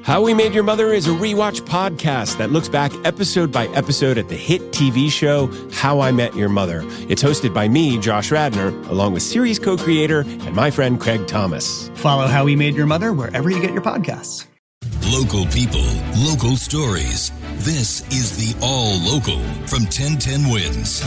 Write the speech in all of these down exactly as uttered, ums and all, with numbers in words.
How We Made Your Mother is a rewatch podcast that looks back episode by episode at the hit T V show How I Met Your Mother. It's hosted by me, Josh Radnor, along with series co-creator and my friend Craig Thomas. Follow How We Made Your Mother wherever you get your podcasts. Local people, local stories. This is the All Local from ten ten Wins.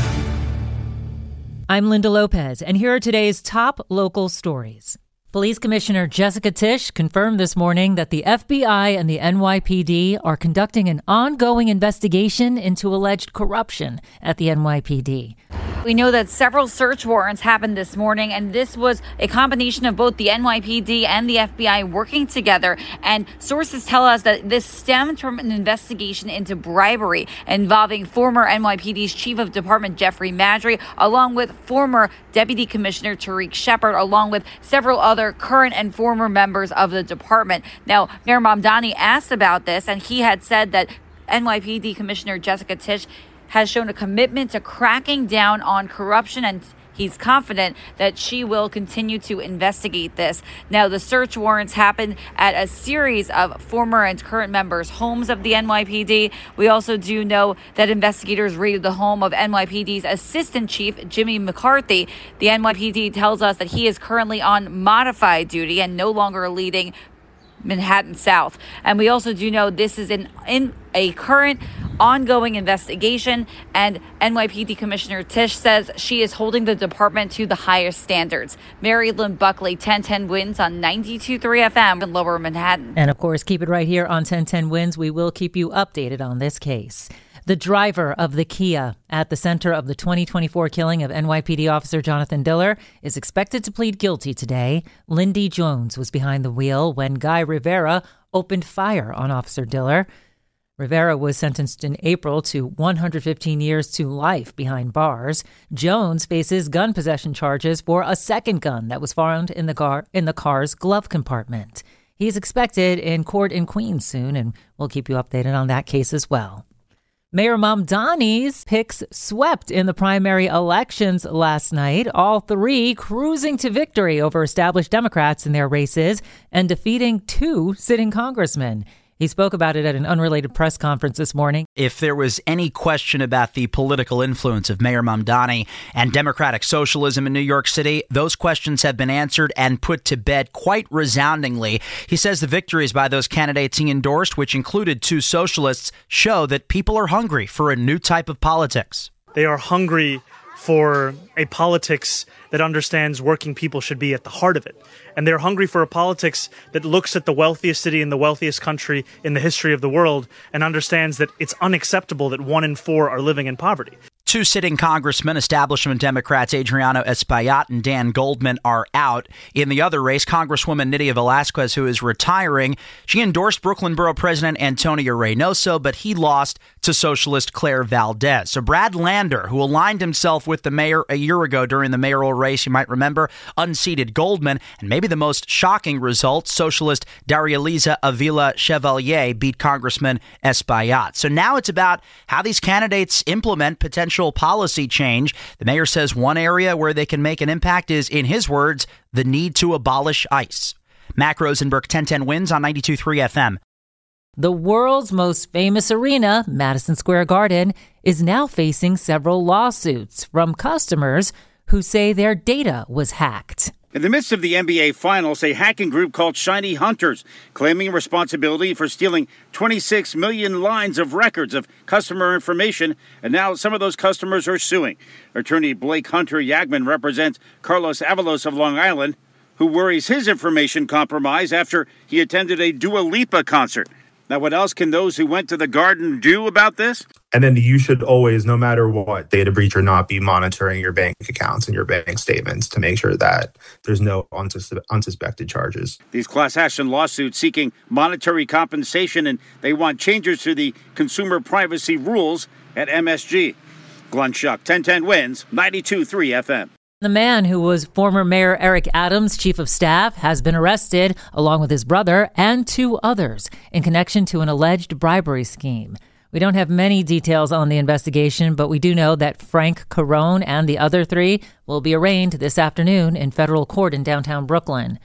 I'm Linda Lopez, and here are today's top local stories. Police Commissioner Jessica Tisch confirmed this morning that the F B I and the N Y P D are conducting an ongoing investigation into alleged corruption at the N Y P D. We know that several search warrants happened this morning, and this was a combination of both the N Y P D and the F B I working together. And sources tell us that this stemmed from an investigation into bribery involving former N Y P D's Chief of Department Jeffrey Maddrey, along with former Deputy Commissioner Tariq Shepard, along with several other current and former members of the department. Now, Mayor Mamdani asked about this, and he had said that N Y P D Commissioner Jessica Tisch has shown a commitment to cracking down on corruption, and he's confident that she will continue to investigate this. Now, the search warrants happened at a series of former and current members' homes of the N Y P D. We also do know that investigators raided the home of N Y P D's Assistant Chief Jimmy McCarthy. The N Y P D tells us that he is currently on modified duty and no longer leading Manhattan South. And we also do know this is in, in a current ongoing investigation, and N Y P D Commissioner Tisch says she is holding the department to the highest standards. Mary Lynn Buckley, ten ten Wins on ninety-two point three F M in Lower Manhattan. And of course, keep it right here on ten ten Wins. We will keep you updated on this case. The driver of the Kia at the center of the twenty twenty-four killing of N Y P D officer Jonathan Diller is expected to plead guilty today. Lindy Jones was behind the wheel when Guy Rivera opened fire on Officer Diller. Rivera was sentenced in April to one hundred fifteen years to life behind bars. Jones faces gun possession charges for a second gun that was found in the car in the car's glove compartment. He's expected in court in Queens soon, and we'll keep you updated on that case as well. Mayor Mamdani's picks swept in the primary elections last night, all three cruising to victory over established Democrats in their races and defeating two sitting congressmen. He spoke about it at an unrelated press conference this morning. If there was any question about the political influence of Mayor Mamdani and democratic socialism in New York City, those questions have been answered and put to bed quite resoundingly. He says the victories by those candidates he endorsed, which included two socialists, show that people are hungry for a new type of politics. They are hungry for a politics that understands working people should be at the heart of it. And they're hungry for a politics that looks at the wealthiest city in the wealthiest country in the history of the world and understands that it's unacceptable that one in four are living in poverty. Two sitting congressmen, establishment Democrats Adriano Espaillat and Dan Goldman, are out. In the other race, Congresswoman Nydia Velázquez, who is retiring, she endorsed Brooklyn Borough President Antonio Reynoso, but he lost to socialist Claire Valdez. So Brad Lander, who aligned himself with the mayor a year ago during the mayoral race, you might remember, unseated Goldman. And maybe the most shocking result, socialist Darializa Avila Chevalier beat Congressman Espaillat. So now it's about how these candidates implement potential policy change. The mayor says one area where they can make an impact is, in his words, the need to abolish ICE. Mac Rosenberg, ten ten Wins on ninety-two point three F M. The world's most famous arena, Madison Square Garden, is now facing several lawsuits from customers who say their data was hacked. In the midst of the N B A Finals, a hacking group called Shiny Hunters claiming responsibility for stealing twenty-six million lines of records of customer information, and now some of those customers are suing. Attorney Blake Hunter Yagman represents Carlos Avalos of Long Island, who worries his information compromised after he attended a Dua Lipa concert. Now, what else can those who went to the Garden do about this? And then you should always, no matter what, data breach or not, be monitoring your bank accounts and your bank statements to make sure that there's no unsus- unsuspected charges. These class action lawsuits seeking monetary compensation, and they want changes to the consumer privacy rules at M S G. Glenn Schuck, ten ten Wins, ninety-two point three F M. The man who was former Mayor Eric Adams' chief of staff has been arrested, along with his brother and two others, in connection to an alleged bribery scheme. We don't have many details on the investigation, but we do know that Frank Carone and the other three will be arraigned this afternoon in federal court in downtown Brooklyn.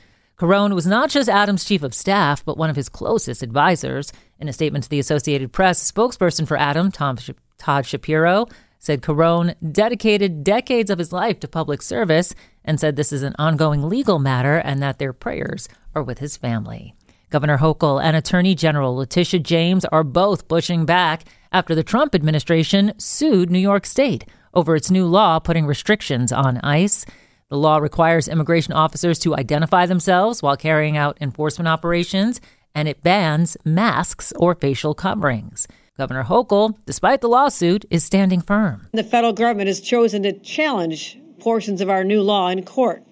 Carone was not just Adams' chief of staff, but one of his closest advisors. In a statement to the Associated Press, spokesperson for Adam, Tom Sh- Todd Shapiro, said Carone dedicated decades of his life to public service and said this is an ongoing legal matter and that their prayers are with his family. Governor Hochul and Attorney General Letitia James are both pushing back after the Trump administration sued New York State over its new law putting restrictions on ICE. The law requires immigration officers to identify themselves while carrying out enforcement operations, and it bans masks or facial coverings. Governor Hochul, despite the lawsuit, is standing firm. The federal government has chosen to challenge portions of our new law in court.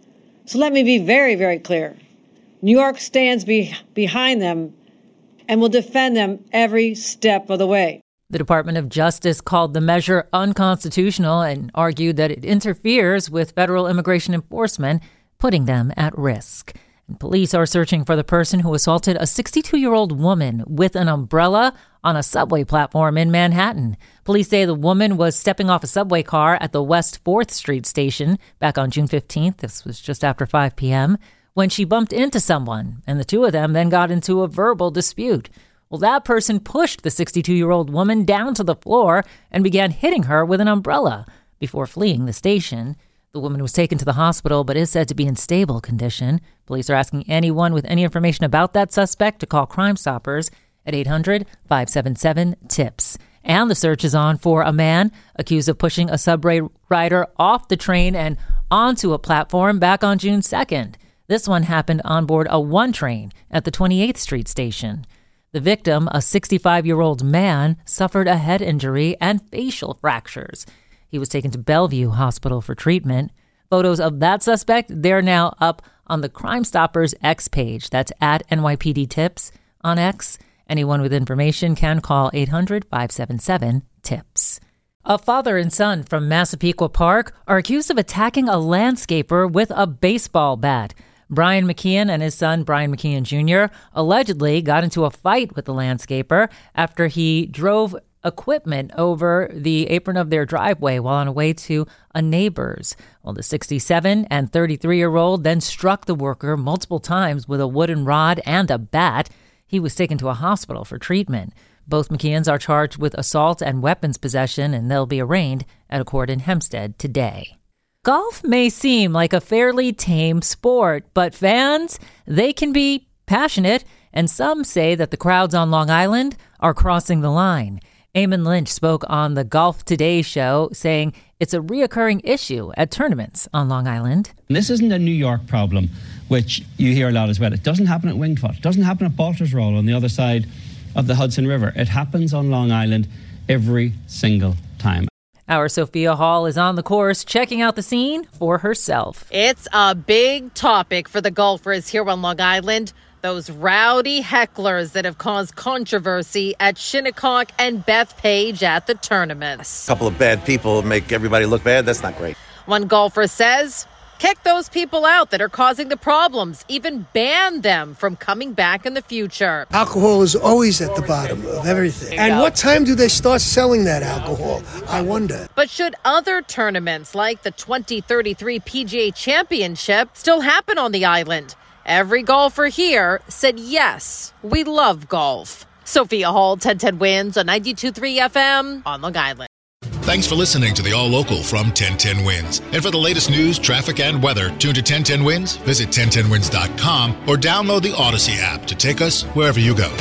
So let me be very, very clear. New York stands be- behind them and will defend them every step of the way. The Department of Justice called the measure unconstitutional and argued that it interferes with federal immigration enforcement, putting them at risk. And police are searching for the person who assaulted a sixty-two-year-old woman with an umbrella on a subway platform in Manhattan. Police say the woman was stepping off a subway car at the West fourth Street station back on June fifteenth. This was just after five p.m. when she bumped into someone, and the two of them then got into a verbal dispute. Well, that person pushed the sixty-two-year-old woman down to the floor and began hitting her with an umbrella before fleeing the station. The woman was taken to the hospital but is said to be in stable condition. Police are asking anyone with any information about that suspect to call Crime Stoppers at eight hundred, five seven seven, TIPS. And the search is on for a man accused of pushing a subway rider off the train and onto a platform back on June second. This one happened on board a one train at the twenty-eighth Street station. The victim, a sixty-five-year-old man, suffered a head injury and facial fractures. He was taken to Bellevue Hospital for treatment. Photos of that suspect, they're now up on the Crime Stoppers X page. That's at N Y P D Tips on X. Anyone with information can call eight hundred, five seven seven, TIPS. A father and son from Massapequa Park are accused of attacking a landscaper with a baseball bat. Brian McKeon and his son, Brian McKeon Junior, allegedly got into a fight with the landscaper after he drove equipment over the apron of their driveway while on a way to a neighbor's. Well, the sixty-seven and thirty-three-year-old then struck the worker multiple times with a wooden rod and a bat. He was taken to a hospital for treatment. Both McKeons are charged with assault and weapons possession, and they'll be arraigned at a court in Hempstead today. Golf may seem like a fairly tame sport, but fans, they can be passionate, and some say that the crowds on Long Island are crossing the line. Eamon Lynch spoke on the Golf Today show, saying it's a reoccurring issue at tournaments on Long Island. This isn't a New York problem, which you hear a lot as well. It doesn't happen at Wingfoot. It doesn't happen at Baltusrol on the other side of the Hudson River. It happens on Long Island every single time. Our Sophia Hall is on the course, checking out the scene for herself. It's a big topic for the golfers here on Long Island. Those rowdy hecklers that have caused controversy at Shinnecock and Bethpage at the tournaments. A couple of bad people make everybody look bad. That's not great. One golfer says, kick those people out that are causing the problems. Even ban them from coming back in the future. Alcohol is always at the bottom of everything. And what time do they start selling that alcohol? I wonder. But should other tournaments like the twenty thirty-three P G A Championship still happen on the island? Every golfer here said yes, we love golf. Sophia Hall, ten ten Wins on ninety-two point three F M on Long Island. Thanks for listening to the All Local from ten ten Wins. And for the latest news, traffic, and weather, tune to ten ten Wins, visit ten ten wins dot com, or download the Odyssey app to take us wherever you go.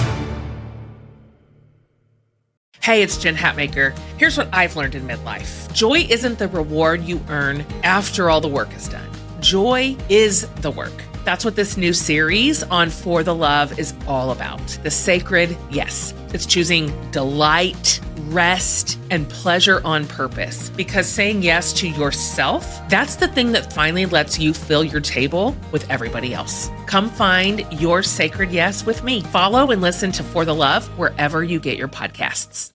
Hey, it's Jen Hatmaker. Here's what I've learned in midlife. Joy isn't the reward you earn after all the work is done. Joy is the work. That's what this new series on For the Love is all about. The sacred yes. It's choosing delight, rest, and pleasure on purpose. Because saying yes to yourself, that's the thing that finally lets you fill your table with everybody else. Come find your sacred yes with me. Follow and listen to For the Love wherever you get your podcasts.